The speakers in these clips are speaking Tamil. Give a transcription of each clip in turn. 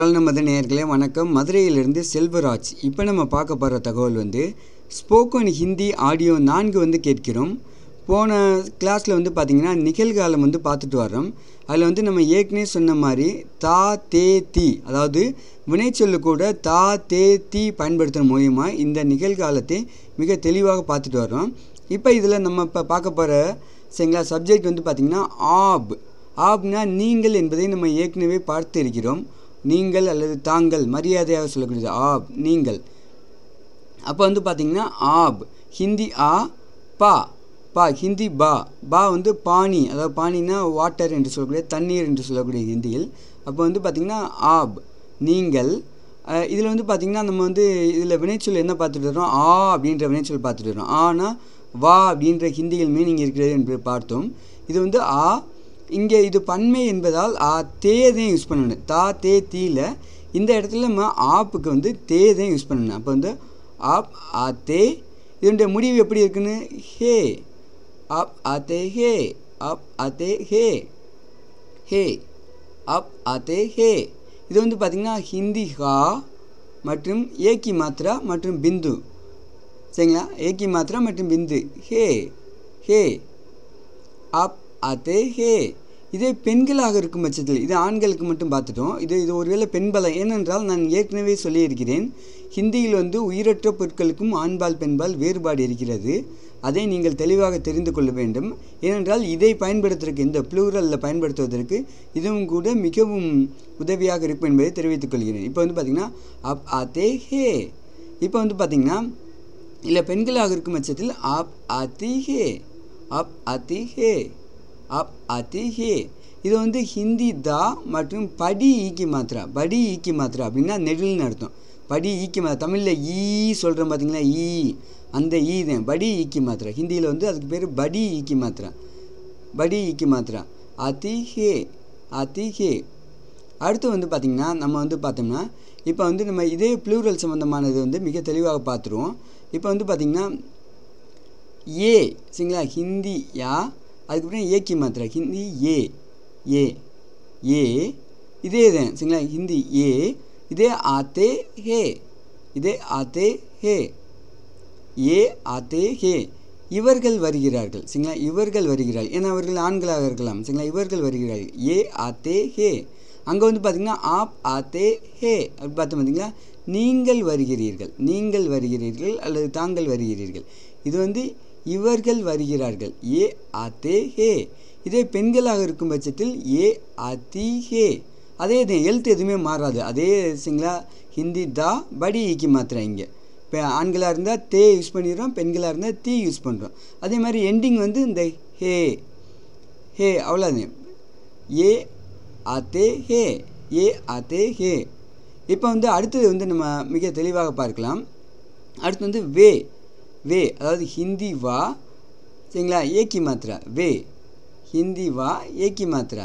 நமது நேயர்களே வணக்கம். மதுரையிலிருந்து செல்வராஜ். இப்போ நம்ம பார்க்க போகிற தகவல் ஸ்போக்கன் ஹிந்தி ஆடியோ 4 கேட்கிறோம். போன கிளாஸில் பார்த்திங்கன்னா நிகழ்காலம் பார்த்துட்டு வரோம். அதில் நம்ம ஏற்கனவே சொன்ன மாதிரி தா தே தி, அதாவது வினைச்சொல்லு கூட தா தே தி பயன்படுத்துகிற மூலிமா இந்த நிகழ்காலத்தை மிக தெளிவாக பார்த்துட்டு வரோம். இப்போ இதில் நம்ம இப்போ பார்க்க போகிற சரிங்களா சப்ஜெக்ட் பார்த்திங்கன்னா ஆப். ஆப்னா நீங்கள் என்பதை நம்ம ஏற்கனவே பார்த்து இருக்கிறோம். நீங்கள் அல்லது தாங்கள் மரியாதையாக சொல்லக்கூடியது ஆப், நீங்கள். அப்போ பார்த்திங்கன்னா ஆப் ஹிந்தி ஆ, பா பா ஹிந்தி பா, பா பானி, அதாவது பானினா வாட்டர் என்று சொல்லக்கூடிய தண்ணீர் என்று சொல்லக்கூடிய ஹிந்தியில். அப்போ பார்த்திங்கன்னா ஆப் நீங்கள். இதில் பார்த்திங்கன்னா நம்ம இதில் வினைச்சொல் என்ன பார்த்துட்டு வரோம், ஆ அப்படின்ற வினைச்சொல் பார்த்துட்டு வரோம். ஆனால் வா அப்படின்ற ஹிந்தியில் மீனிங் இருக்கிறது என்று பார்த்தோம். இது ஆ, இங்கே இது பன்மை என்பதால் ஆ தே தான் யூஸ் பண்ணணும். தா தே தீல இந்த இடத்துல நம்ம ஆப்புக்கு தே தான் யூஸ் பண்ணணும். அப்போ ஆப் ஆ தே. இதனுடைய முடிவு எப்படி இருக்குன்னு ஹே, ஆப் ஆத்தே ஹே, ஆப் ஆத்தே ஹே, ஹே ஆப் ஆத்தே ஹே. இது பார்த்திங்கன்னா ஹிந்தி ஹா மற்றும் ஏக்கி மாத்திரா மற்றும் பிந்து, சரிங்களா, ஏக்கி மாத்திரா மற்றும் பிந்து. ஹே ஹே ஆப் ஆத்தே ஹே. இதே பெண்களாக இருக்கும் பட்சத்தில், இது ஆண்களுக்கு மட்டும் பார்த்துட்டோம். இது ஒருவேளை பெண்பலம். ஏனென்றால் நான் ஏற்கனவே சொல்லியிருக்கிறேன், ஹிந்தியில் உயிரற்ற பொருட்களுக்கும் ஆண்பால் பெண்பால் வேறுபாடு இருக்கிறது. அதை நீங்கள் தெளிவாக தெரிந்து கொள்ள வேண்டும். ஏனென்றால் இதை பயன்படுத்துவதற்கு, இந்த ப்ளூரலில் பயன்படுத்துவதற்கு இதுவும் கூட மிகவும் உதவியாக இருக்கும் என்பதை தெரிவித்துக் கொள்கிறேன். இப்போ பார்த்திங்கன்னா அப் ஆத்தே ஹே. இப்போ பார்த்திங்கன்னா இல்லை பெண்களாக இருக்கும் பட்சத்தில் ஆப் ஆத்தி ஹே, ஆப் ஆத்தி ஹே, ஆப் ஆத்தி ஹே. இது ஹிந்தி தா மற்றும் படி ஈக்கி மாத்திரா. படி ஈக்கி மாத்திரா அப்படின்னா நெடில்னு அர்த்தம். படி ஈக்கி மாத்திரா, தமிழில் ஈ சொல்கிறோம் பார்த்திங்களா, ஈ, அந்த ஈ தான் படி ஈக்கி மாத்திரா. ஹிந்தியில் அதுக்கு பேர் படி ஈக்கி மாத்திரா, படி ஈக்கி மாத்திரா. ஆத்தி ஹே, ஆத்தி ஹே. அடுத்து பார்த்திங்கன்னா நம்ம பார்த்தோம்னா இப்போ நம்ம இதே ப்ளூரல் சம்மந்தமானது மிக தெளிவாக பார்த்துருவோம். இப்போ பார்த்திங்கன்னா ஏ, சரிங்களா, ஹிந்தி யா, அதுக்கப்புறம் ஏக்கி மாத்திரா ஹிந்தி ஏ, ஏ ஏ. இதே தான் சரிங்களா, ஹிந்தி ஏ. இதே ஆத்தே ஹே, இதே ஆத்தே ஹே, ஏ ஆத்தே ஹே. இவர்கள் வருகிறார்கள், சரிங்களா, இவர்கள் வருகிறார்கள். ஏன்னா அவர்கள் ஆண்களாக இருக்கலாம், சரிங்களா. இவர்கள் வருகிறார்கள், ஏ ஆத்தே ஹே. அங்கே பார்த்திங்கன்னா ஆப் ஆத்தே ஹே அப்படி பார்த்தோம் பார்த்திங்களா, நீங்கள் வருகிறீர்கள், நீங்கள் வருகிறீர்கள் அல்லது தாங்கள் வருகிறீர்கள். இது இவர்கள் வருகிறார்கள், ஏ ஆத்தே ஹே. இதே பெண்களாக இருக்கும் பட்சத்தில் ஏ ஆத்தி ஹே. அதே இது எழுத்து எதுவுமே மாறாது, அதே சரிங்களா. ஹிந்தி தா படி ஈக்கி மாத்திரம். இங்கே இப்போ ஆண்களாக இருந்தால் தே யூஸ் பண்ணிடுறோம், பெண்களாக இருந்தால் தீ யூஸ் பண்ணுறோம். அதே மாதிரி எண்டிங் இந்த ஹே, ஹே, அவ்வளோதான். ஏ ஆத்தே ஹே, ஏ ஆத்தே ஹே. இப்போ அடுத்தது நம்ம மிக தெளிவாக பார்க்கலாம். அடுத்து வே, வே, அதாவது ஹிந்தி வா, சரிங்களா, ஏக்கி மாத்திரா. வே ஹிந்தி வா ஏக்கி மாத்திரா,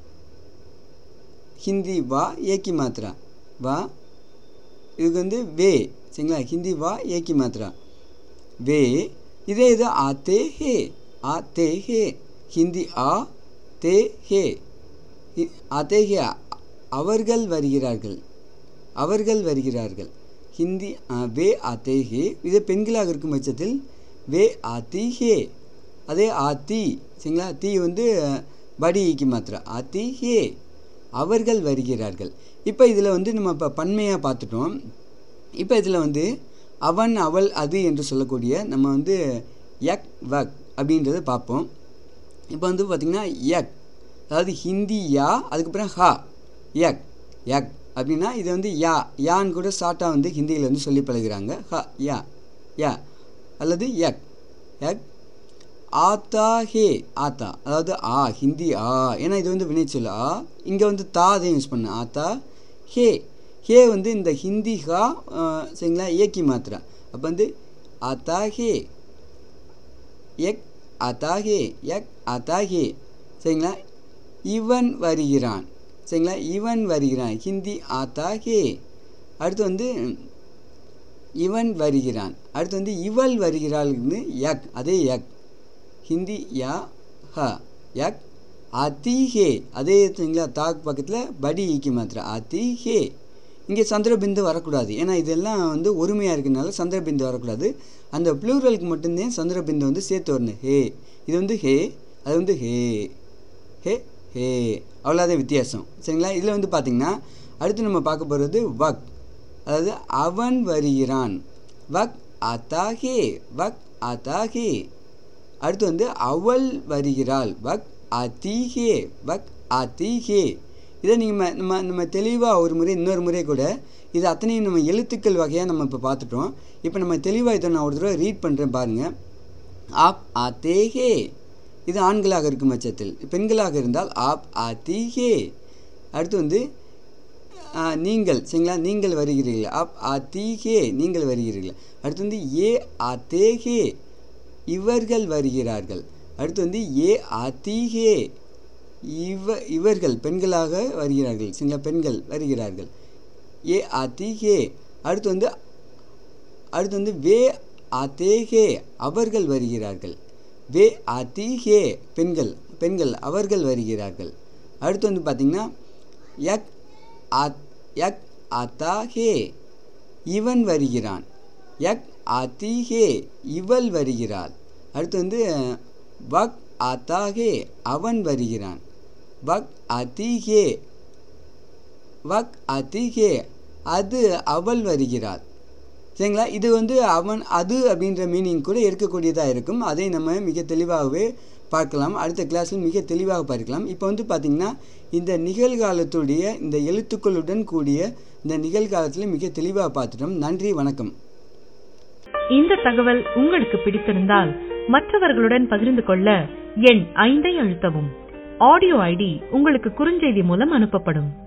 ஹிந்தி வா ஏக்கி மாத்திரா. வா இதுக்கு வே, சரிங்களா, ஹிந்தி வா ஏக்கி மாத்திரா வே. இதே இது ஆத்தே ஹே, ஆத்தே ஹே, ஹிந்தி ஆ தே ஹே, ஆத்தே ஹே. அவர்கள் வருகிறார்கள், அவர்கள் வருகிறார்கள், ஹிந்தி வே ஆத்தே ஹே. இதே பெண்களாக இருக்கும் பட்சத்தில் வே ஆத்தி ஹே. அதே ஆத்தி, சரிங்களா, தீ படி ஈக்கி மாத்திரா, ஆத்தி ஹே. அவர்கள் வருகிறார்கள். இப்போ இதில் நம்ம இப்போ பன்மையாக பார்த்துட்டோம். இப்போ இதில் அவன் அவள் அது என்று சொல்லக்கூடிய நம்ம யக் வக் அப்படின்றத பார்ப்போம். இப்போ பார்த்திங்கன்னா யக், அதாவது ஹிந்தி யா, அதுக்கப்புறம் ஹா, யக், யக் அப்படின்னா இது யா, யான்னு கூட ஷார்ட்டாக ஹிந்தியில் சொல்லி பழகிறாங்க. ஹ யா, யா அல்லது யக், யக். ஆத்தா ஹே, ஆத்தா, அதாவது ஆ, ஹிந்தி ஆ, ஏன்னா இது வினைச்சொல் ஆ. இங்கே தா தான் யூஸ் பண்ண, ஆத்தா ஹே. ஹே இந்த ஹிந்தி ஹா, சரிங்களா, ஏக்கி மாத்திரா. அப்போ ஆத்தா ஹே, யக் ஆத்தா ஹே, யக் ஆத்தா ஹே, சரிங்களா. இவன் வருகிறான், சரிங்களா, இவன் வருகிறான், ஹிந்தி ஆத்தா ஹே. அடுத்து இவன் வருகிறான். அடுத்து இவள் வருகிறாள்னு யக், அதே யக், ஹிந்தி யா ஹ, யக் அதிஹே. அதே சரிங்களா, தாக்கு பக்கத்தில் படி ஈக்கி மாத்திரை அதிஹே. இங்கே சந்திரபிந்து வரக்கூடாது, ஏன்னா இதெல்லாம் வந்து ஒருமையாக இருக்கிறதுனால சந்திரபிந்து வரக்கூடாது. அந்த ப்ளூரலுக்கு மட்டும்தான் சந்திரபிந்து வந்து சேர்த்து வரணும். ஹே, இது வந்து ஹே, அது வந்து ஹே ஹே ஹே, அவ்வளோதான் வித்தியாசம் சரிங்களா. இதில் வந்து பார்த்திங்கன்னா அடுத்து நம்ம பார்க்க போகிறது வக், அதாவது அவன் வருகிறான். வக் அத்தாஹே, வக் அத்தாஹே. அடுத்து வந்து அவள் வருகிறாள். வக் அதிஹே, வக் அதிஹே. இதை நீங்கள் நம்ம தெளிவாக ஒரு முறை இன்னொரு முறை கூட இது அத்தனையும் நம்ம எழுத்துக்கள் வகையாக நம்ம இப்போ பார்த்துட்டோம். இப்போ நம்ம தெளிவாக இதை நான் ஒரு தடவை ரீட் பண்ணுறேன் பாருங்கள். ஆப் ஆத்தேஹே, இது ஆண்களாக இருக்கும் பட்சத்தில். பெண்களாக இருந்தால் ஆப் ஆத்தீஹே. அடுத்து வந்து நீங்கள் சரிங்களா, நீங்கள் வருகிறீர்கள். ஆப் ஆத்தீஹே, நீங்கள் வருகிறீர்கள். அடுத்து வந்து ஏ ஆத்தேஹே, இவர்கள் வருகிறார்கள். அடுத்து வந்து ஏ ஆத்தீஹே, இவர்கள் பெண்களாக வருகிறார்கள் சரிங்களா, பெண்கள் வருகிறார்கள். ஏ ஆத்தீஹே. அடுத்து வந்து வே ஆத்தேஹே, அவர்கள் வருகிறார்கள். வே ஆத்தீஹே, பெண்கள் அவர்கள் வருகிறார்கள். அடுத்து வந்து பார்த்திங்கன்னா யக் ஆத்தாஹே, இவன் வருகிறான். யக் ஆத்தீஹே, இவள் வருகிறாள். அடுத்து வந்து வக் ஆத்தாஹே, அவன் வருகிறான். வக் ஆத்தீஹே, வக் ஆத்தீஹே, அது அவள் வருகிறாள் சரிங்களா. இது வந்து அவன் அது அப்படின்ற மீனிங் கூட இருக்கக்கூடியதாக இருக்கும். அதை நம்ம மிக தெளிவாகவே பார்க்கலாம், அடுத்த கிளாஸில் மிக தெளிவாக பார்க்கலாம். இப்போ வந்து பார்த்திங்கன்னா இந்த நிகழ்காலத்துடைய இந்த எழுத்துக்களுடன் கூடிய இந்த நிகழ்காலத்தில் மிக தெளிவாக பார்த்துட்டோம். நன்றி, வணக்கம். இந்த தகவல் உங்களுக்கு பிடித்திருந்தால் மற்றவர்களுடன் பகிர்ந்து கொள்ள எண் 5 அழுத்தவும். ஆடியோ ஐடி உங்களுக்கு குறுஞ்செய்தி மூலம் அனுப்பப்படும்.